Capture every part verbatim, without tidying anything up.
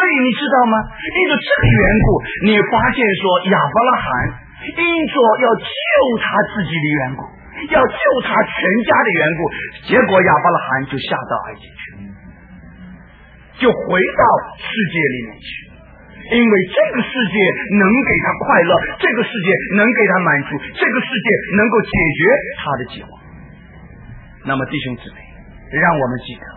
以你知道吗？因着这个缘故，你发现说亚伯拉罕因着要救他自己的缘故，要救他全家的缘故，结果亚伯拉罕就下到埃及去，就回到世界里面去。因为这个世界能给他快乐，这个世界能给他满足，这个世界能够解决他的计划。那么弟兄姊妹，让我们记得，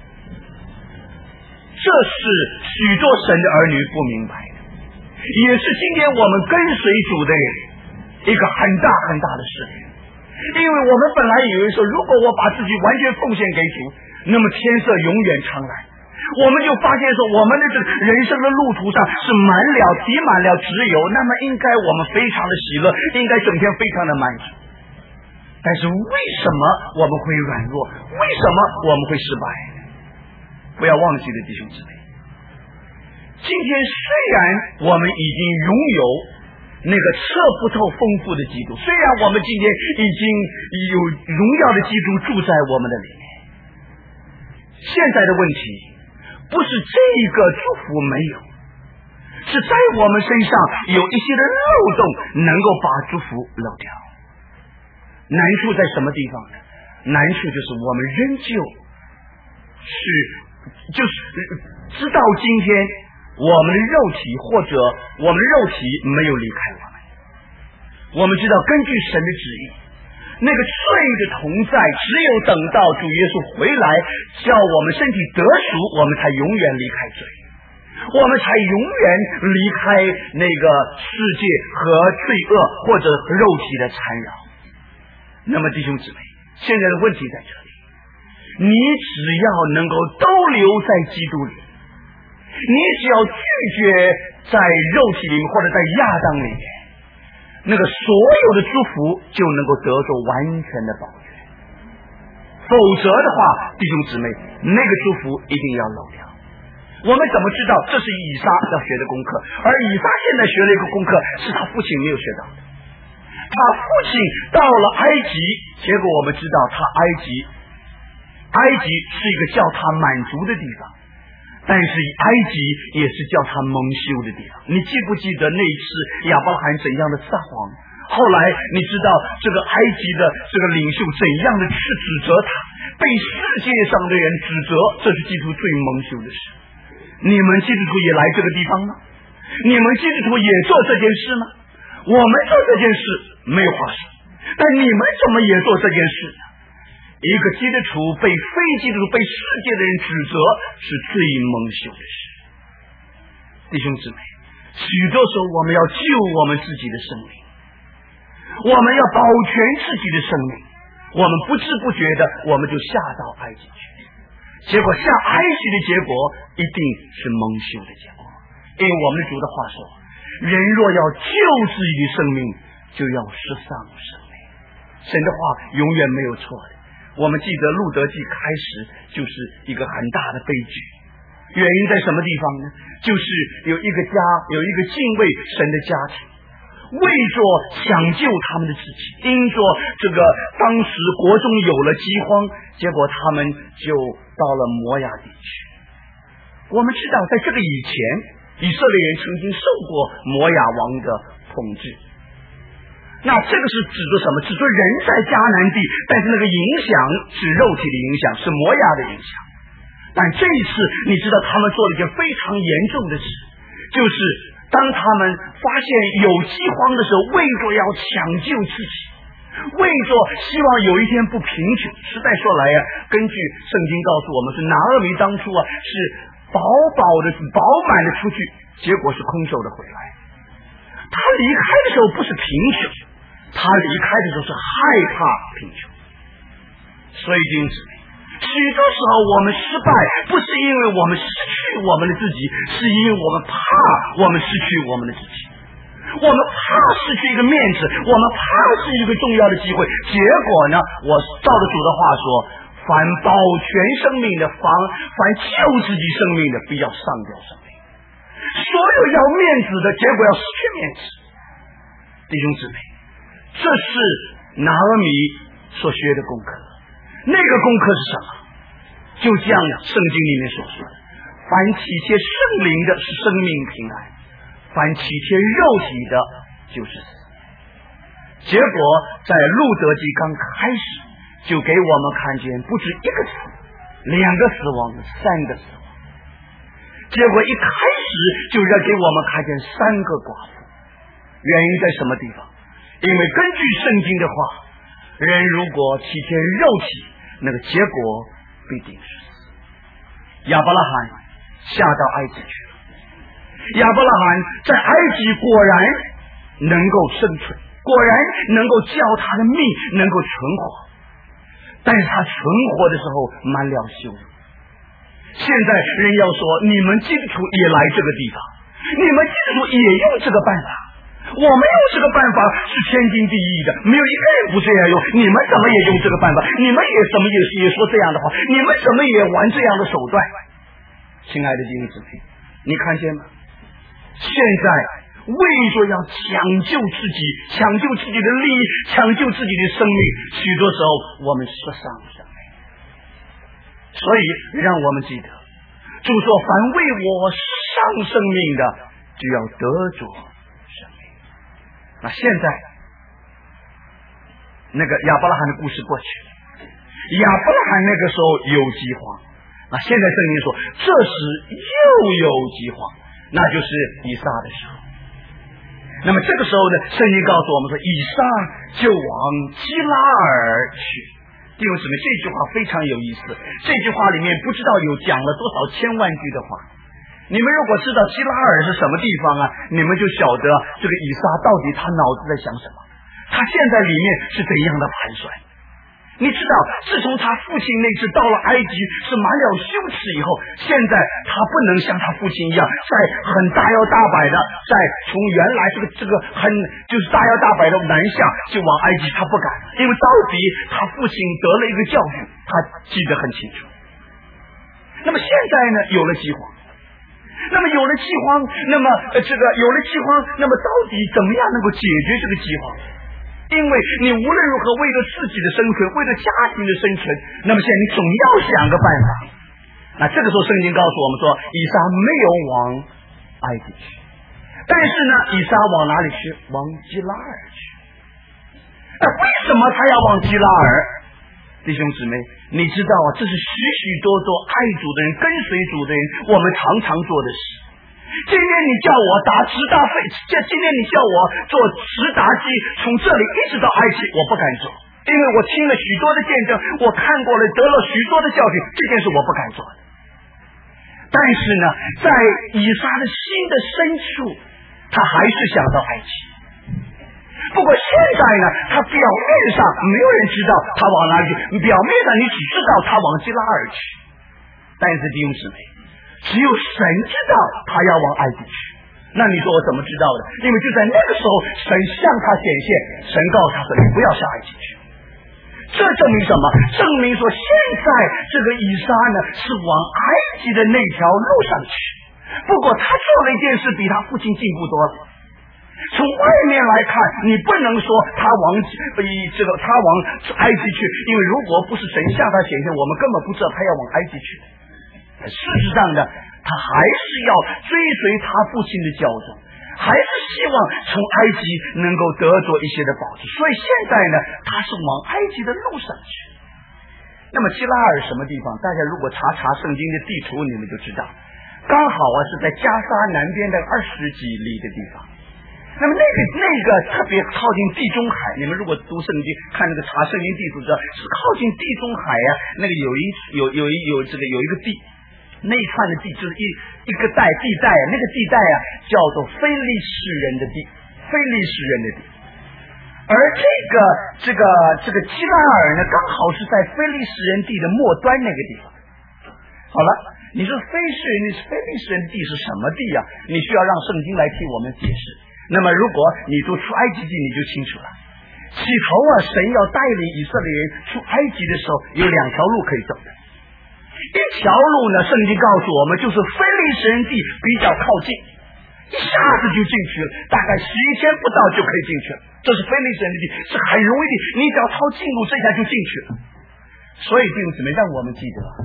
这是许多神的儿女不明白的，也是今天我们跟随主的人一个很大很大的试炼。因为我们本来以为说，如果我把自己完全奉献给主，那么天色永远长蓝，我们就发现说，我们的这个人生的路途上是满了挤满了自由，那么应该我们非常的喜乐，应该整天非常的满足。但是为什么我们会软弱？为什么我们会失败？不要忘记了弟兄姊妹，今天虽然我们已经拥有那个测不透丰富的基督，虽然我们今天已经有荣耀的基督住在我们的里面，现在的问题不是这个祝福没有，是在我们身上有一些的漏洞能够把祝福漏掉。难处在什么地方呢？难处就是我们仍旧是就是知道今天我们的肉体或者我们的肉体没有离开我们，我们知道根据神的旨意，那个罪的同在只有等到主耶稣回来，叫我们身体得赎，我们才永远离开罪，我们才永远离开那个世界和罪恶或者肉体的缠绕。那么弟兄姊妹，现在的问题在这里，你只要能够都留在基督里，你只要拒绝在肉体里面或者在亚当里面，那个所有的祝福就能够得着完全的保全。否则的话，弟兄姊妹，那个祝福一定要漏掉。我们怎么知道？这是以撒要学的功课，而以撒现在学了一个功课，是他父亲没有学到的。他父亲到了埃及，结果我们知道他埃及埃及是一个叫他满足的地方，但是埃及也是叫他蒙羞的地方。你记不记得那一次亚伯拉罕怎样的撒谎？后来你知道这个埃及的这个领袖怎样的去指责他，被世界上的人指责，这是基督最蒙羞的事。你们基督徒也来这个地方吗？你们基督徒也做这件事吗？我们做这件事没有话说，但你们怎么也做这件事呢？一个基督徒被非基督徒被世界的人指责是最蒙羞的事。弟兄姊妹，许多时候我们要救我们自己的生命，我们要保全自己的生命，我们不知不觉的我们就下到埃及去，结果下埃及的结果一定是蒙羞的结果。因为我们的主的话说，人若要救自己的生命，就要失丧生命。神的话永远没有错的。我们记得路德记开始就是一个很大的悲剧，原因在什么地方呢？就是有一个家有一个敬畏神的家庭，为着抢救他们的自己，因着这个当时国中有了饥荒，结果他们就到了摩亚地区。我们知道在这个以前，以色列人曾经受过摩亚王的统治，那这个是指着什么？指着人在迦南地，但是那个影响是肉体的影响，是摩亚的影响。但这一次你知道他们做了一件非常严重的事，就是当他们发现有饥荒的时候，为着要抢救自己，为着希望有一天不贫穷，实在说来啊，根据圣经告诉我们，是拿俄米当初啊是饱饱的饱满的出去，结果是空手的回来。他离开的时候不是贫穷，他离开的时候是害怕贫穷。所以弟兄姊妹，许多时候我们失败不是因为我们失去我们的自己，是因为我们怕我们失去我们的自己，我们怕失去一个面子，我们怕是一个重要的机会。结果呢，我照着主的话说，凡保全生命的，凡凡救自己生命的，必要上吊生命。所有要面子的，结果要失去面子。弟兄姊妹，这是拿俄米所学的功课。那个功课是什么？就像圣经里面所说的，凡凡体贴圣灵的是生命平安，凡体贴肉体的就是死。结果在路德记刚开始就给我们看见不止一个死，两个死亡，三个死亡。结果一开始就让给我们看见三个寡妇。原因在什么地方？因为根据圣经的话，人如果体贴肉体，那个结果必定是死。亚伯拉罕下到埃及去了，亚伯拉罕在埃及果然能够生存，果然能够叫他的命能够存活，但是他存活的时候满了羞辱。现在人要说，你们基督徒也来这个地方，你们基督徒也用这个办法，我们用这个办法是天经地义的，没有一个人不这样用，你们怎么也用这个办法，你们也怎么也也说这样的话，你们怎么也玩这样的手段。亲爱的弟兄姊妹，你看见吗？现在为着要抢救自己，抢救自己的利益，抢救自己的生命，许多时候我们失丧生命。所以让我们记得，主说凡为我丧生命的，就要得着生命。那现在那个亚伯拉罕的故事过去了，亚伯拉罕那个时候有饥荒，那现在圣经说这时又有饥荒，那就是以撒的时候。那么这个时候呢，圣经告诉我们说，以撒就往基拉尔去。弟兄姊妹，这句话非常有意思，这句话里面不知道有讲了多少千万句的话。你们如果知道基拉尔是什么地方啊，你们就晓得这个以撒到底他脑子在想什么，他现在里面是怎样的盘算。你知道，自从他父亲那次到了埃及是满了羞耻以后，现在他不能像他父亲一样在很大摇大摆的，在从原来这个这个很就是大摇大摆的南下就往埃及，他不敢，因为到底他父亲得了一个教训，他记得很清楚。那么现在呢，有了饥荒，那么有了饥荒，那么、呃、这个有了饥荒，那么到底怎么样能够解决这个饥荒？因为你无论如何为了自己的生存，为了家庭的生存，那么现在你总要想个办法。那这个时候圣经告诉我们说，以撒没有往埃及去，但是呢，以撒往哪里去？往基拉尔去。那为什么他要往基拉尔？弟兄姊妹，你知道啊，这是许许多多爱主的人、跟随主的人，我们常常做的事。今天你叫我打直达飞，这今天你叫我做直达机，从这里一直到埃及，我不敢做，因为我听了许多的见证，我看过了，得了许多的教训，这件事我不敢做的。但是呢，在以撒的心的深处，他还是想到埃及。不过现在呢，他表面上没有人知道他往哪里去，表面上你只知道他往基拉尔去，但是弟兄姊妹，只有神知道他要往埃及去。那你说我怎么知道的？因为就在那个时候，神向他显现，神告诉他说：“你不要下埃及去。”这证明什么？证明说现在这个以撒呢是往埃及的那条路上去。不过他做了一件事比他父亲进步多了。从外面来看，你不能说他往这个他往埃及去，因为如果不是神向他显现，我们根本不知道他要往埃及去。事实上呢，他还是要追随他父亲的教宗，还是希望从埃及能够得着一些的宝器。所以现在呢，他是往埃及的路上去。那么基拉尔什么地方？大家如果查查圣经的地图，你们就知道，刚好啊是在加沙南边的二十几里的地方。那么那个那个特别靠近地中海，你们如果读圣经看那个查圣经地图知道，是靠近地中海啊，那个有一有有一有这个有一个地，那一串的地就是一一个带地带，那个地带啊叫做非利士人的地，非利士人的地。而这个这个这个基拉尔呢，刚好是在非利士人地的末端那个地方。好了，你说非士人的非利士人的地是什么地啊？你需要让圣经来替我们解释。那么如果你读出埃及记，你就清楚了。起头啊，神要带领以色列人出埃及的时候，有两条路可以走的。一条路呢，圣经告诉我们，就是非利士人地比较靠近，一下子就进去了，大概十一天不到就可以进去了。这是非利士人的地，是很容易的，你只要抄近路，这下就进去了。所以弟兄姊妹，让我们记得，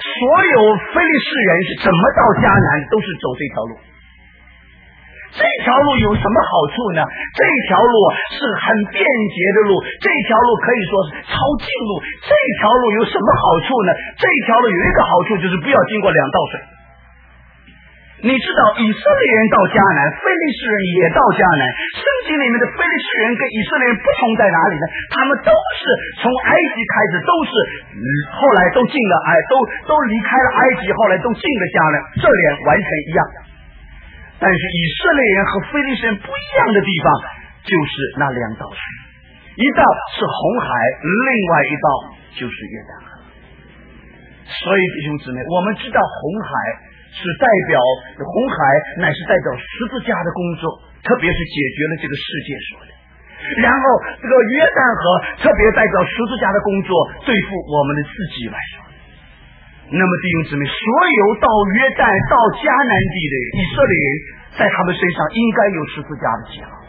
所有非利士人是怎么到迦南，都是走这条路。这条路有什么好处呢？这条路是很便捷的路，这条路可以说是超近路。这条路有什么好处呢？这条路有一个好处，就是不要经过两道水。你知道以色列人到迦南，非利士人也到迦南。圣经里面的非利士人跟以色列人不同在哪里呢？他们都是从埃及开始，都是、嗯、后来都进了埃，都都离开了埃及，后来都进了迦南，这点完全一样。但是以色列人和非利士人不一样的地方，就是那两道水，一道是红海，另外一道就是约旦河。所以弟兄姊妹，我们知道红海是代表红海乃是代表十字架的工作，特别是解决了这个世界所的。然后这个约旦河特别代表十字架的工作，对付我们的自己来说。那么弟兄姊妹，所有到约旦到迦南地的以色列人，在他们身上应该有十字架的记号。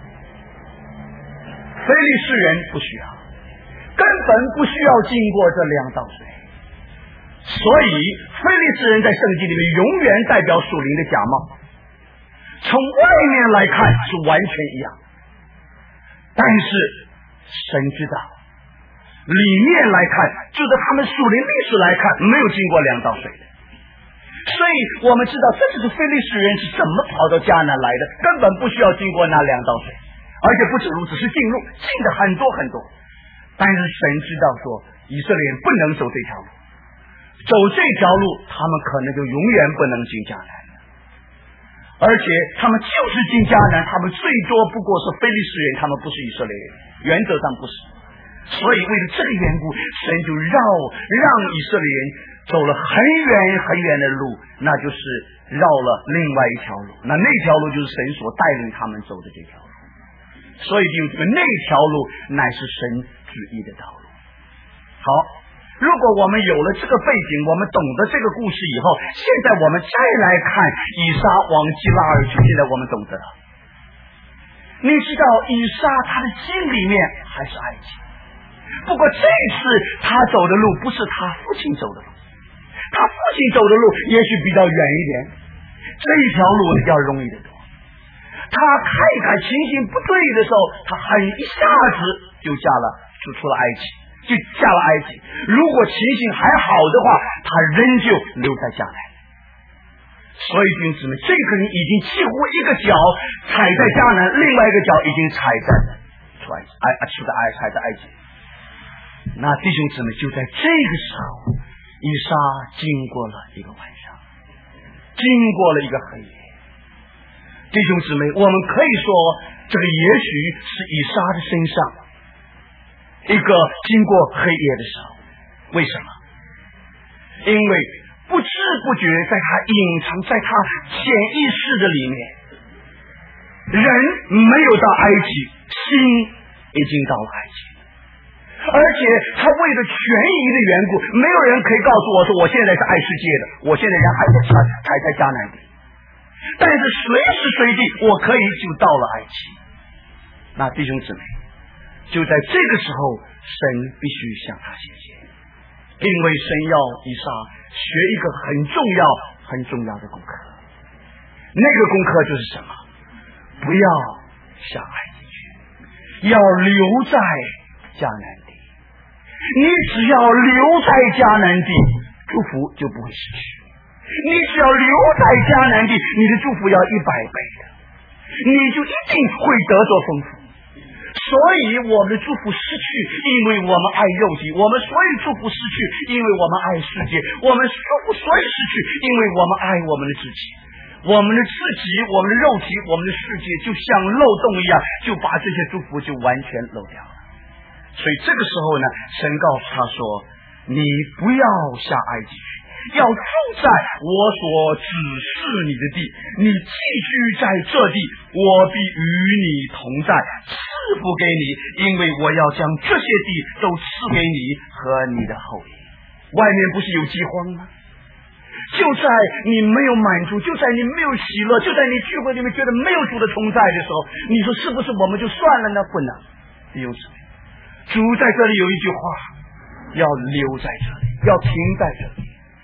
非利士人不需要，根本不需要经过这两道水。所以非利士人在圣经里面永远代表属灵的假冒，从外面来看是完全一样，但是神知道里面来看，就是他们属灵历史来看，没有经过两道水的。所以我们知道这就是非利士人是怎么跑到迦南来的，根本不需要经过那两道水，而且不止如此，是进入进的很多很多。但是神知道说以色列人不能走这条路，走这条路他们可能就永远不能进迦南了。而且他们就是进迦南，他们最多不过是非利士人，他们不是以色列人，原则上不是。所以为了这个缘故，神就绕让以色列人走了很远很远的路，那就是绕了另外一条路，那那条路就是神所带领他们走的这条路。所以弟兄姊妹，那条路乃是神旨意的道路。好，如果我们有了这个背景，我们懂得这个故事以后，现在我们再来看以撒往基拉而去，现在我们懂得了。你知道以撒他的心里面还是爱情，不过这次他走的路不是他父亲走的路，他父亲走的路也许比较远一点，这一条路要容易得多。他看一看情形不对的时候，他很一下子就下了，就出了埃及，就下了埃及。如果情形还好的话，他仍旧留在迦南。所以弟兄姊妹，这个人已经几乎一个脚踩在迦南，另外一个脚已经踩在出埃及，哎，出的埃踩在埃及。那弟兄姊妹，就在这个时候，以撒经过了一个晚上，经过了一个黑夜。弟兄姊妹，我们可以说这个也许是以撒的身上一个经过黑夜的时候。为什么？因为不知不觉在他隐藏在他潜意识的里面，人没有到埃及，心已经到了埃及。而且他为了权益的缘故，没有人可以告诉我说我现在是爱世界的，我现在人还在还在迦南地，但是随时随地我可以就到了埃及。那弟兄姊妹，就在这个时候，神必须向他显现，因为神要以撒学一个很重要很重要的功课。那个功课就是什么？不要向埃及去，要留在迦南地。你只要留在迦南地，祝福就不会失去。你只要留在迦南地，你的祝福要一百倍的，你就一定会得着丰富。所以我们的祝福失去，因为我们爱肉体；我们所以祝福失去，因为我们爱世界；我们祝福所以失去，因为我们爱我们的自己。我们的自己，我们的肉体，我们的世界就像漏洞一样，就把这些祝福就完全漏掉了。所以这个时候呢，神告诉他说，你不要下埃及去，要住在我所指示你的地，你寄居在这地，我必与你同在，赐福给你，因为我要将这些地都赐给你和你的后裔。外面不是有饥荒吗？就在你没有满足，就在你没有喜乐，就在你聚会里面觉得没有主的同在的时候，你说是不是我们就算了呢？不能。弟兄姊妹，主在这里有一句话，要留在这里，要停在这里。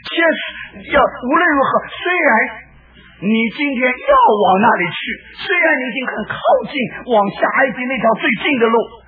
确实要无论如何，虽然你今天要往那里去，虽然你已经很靠近往下埃及那条最近的路，